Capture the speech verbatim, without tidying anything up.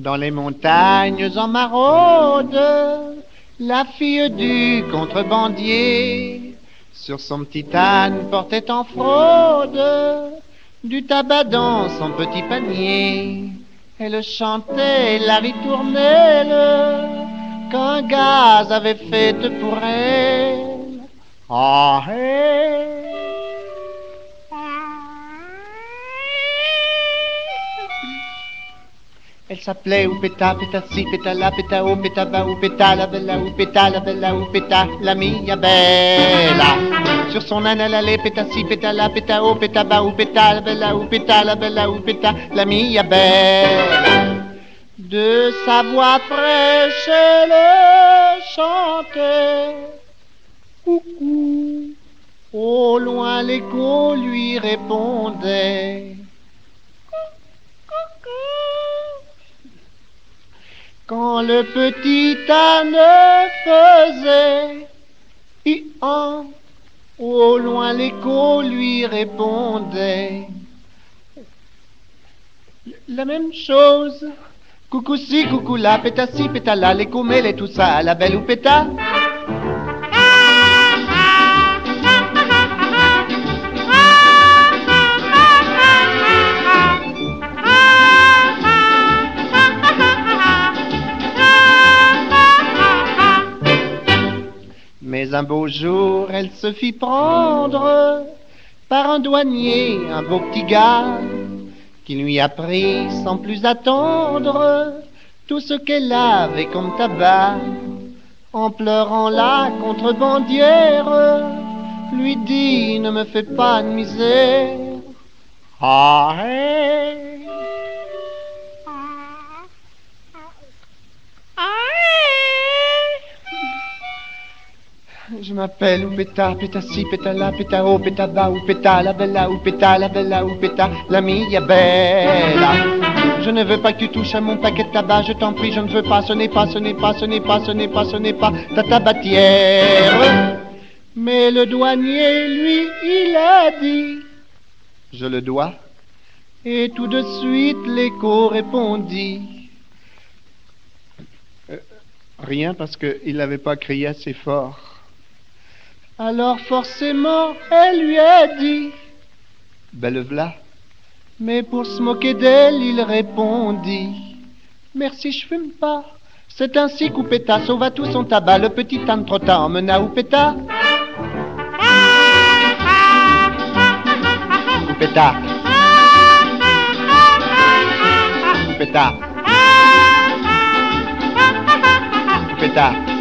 Dans les montagnes en maraude, la fille du contrebandier, sur son petit âne portait en fraude du tabac dans son petit panier. Elle chantait la ritournelle qu'un gaz avait faite pour elle. Ah, hey. Elle s'appelait Oupeta, Peta si, Peta la, Peta o, Peta ba, Oupeta la bella, Oupeta la bella, Oupeta la mia bella. Sur son âne elle allait, Peta si, Peta la, Peta o, Peta ba, Oupeta la bella, Oupeta la bella, Oupeta la mia bella. De sa voix fraîche elle chantait, coucou. Au loin l'écho lui répondait. Quand le petit âne faisait hi-han, au loin l'écho lui répondait la même chose. Coucou si, coucou là, péta si, péta là, l'écho mêlait tout ça, la belle ou péta. Mais un beau jour, elle se fit prendre par un douanier, un beau petit gars, qui lui apprit sans plus attendre tout ce qu'elle avait comme tabac. En pleurant la contrebandière lui dit: ne me fais pas de misère. Ah, hey. Je m'appelle Oupeta, Peta si, Peta la, Peta o, Peta ba, Oupeta la bella, Oupeta la bella, Oupeta la mia bella. Je ne veux pas que tu touches à mon paquet de tabac, je t'en prie, je ne veux pas, ce n'est pas, ce n'est pas, ce n'est pas, ce n'est pas, ce n'est pas ta tabatière. Mais le douanier, lui, il a dit: je le dois. Et tout de suite l'écho répondit: euh, rien, parce qu'il n'avait pas crié assez fort. Alors forcément, elle lui a dit: ben le v'là. Mais pour se moquer d'elle, il répondit: merci, je fume pas. C'est ainsi qu'Oupeta sauva tout son tabac. Le petit âne trotta emmena Oupeta. Oupeta. Oupeta. Oupeta.